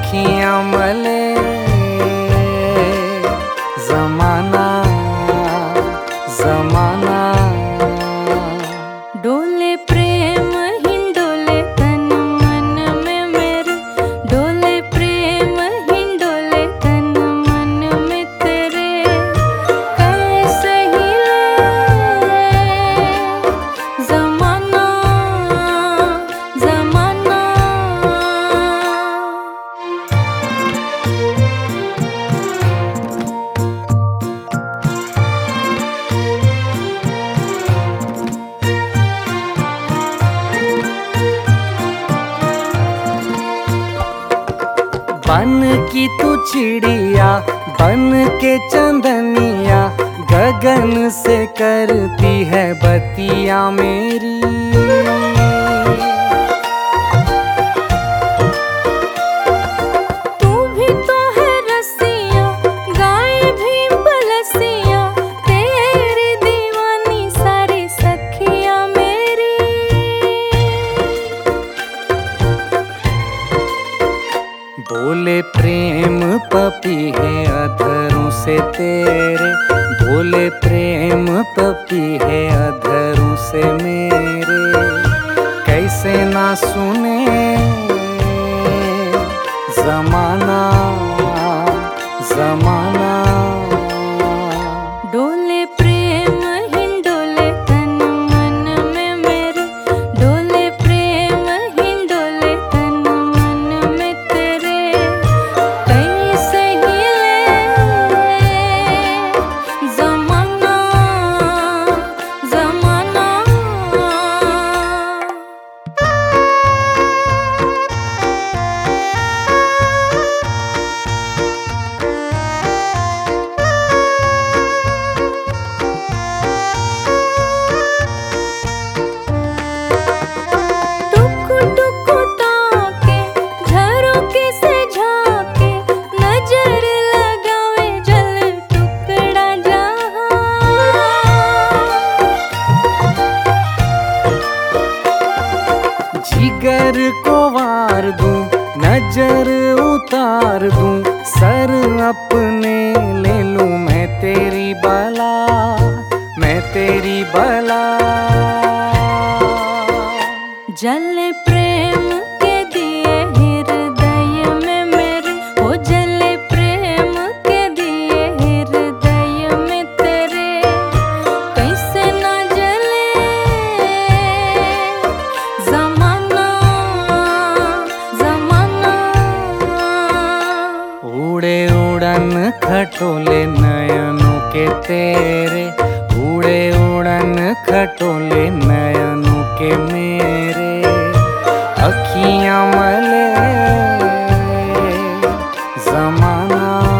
अखियां मले जमाना जमाना। डोले प्रेम हिंडोले तन मन में मेरे, डोले प्रेम हिंडोले तन मन में तेरे। कैसे हिले जमाना जमाना। बन की तू चिड़िया बन के चंदनिया, गगन से करती है बतिया मेरी। तू भी तो है रसिया गाय भी बलसिया, तेरी दीवानी सारी सखिया मेरी। बोले प्रेम पपी है अधरों से तेरे, बोले प्रेम पपी है अधरों से मेरे। कैसे ना सुने जमाना जमाना। डोले प्रेम हिंडोले तन मन में मेरे, डोले प्रेम हिंडोले तन मन में तेरे। कैसे हिले जमाना जमाना। टुकु टुकु ताके झरोखे से झाके, नजर लगावे जल टुकड़ा जहां। जिगर को वार दूं नजर उतार दूं, सर अपने ले लूं मैं तेरी बला, मैं तेरी बला। जले प्रेम के दिए हृदय में मेरे, हो जले प्रेम के दिए हृदय में तेरे। कैसे ना जले जमाना जमाना। उड़े उड़न खटोले नयनों के तेरे, उड़े उड़न खटोले नयनों के मेरे। अखियां मले जमाना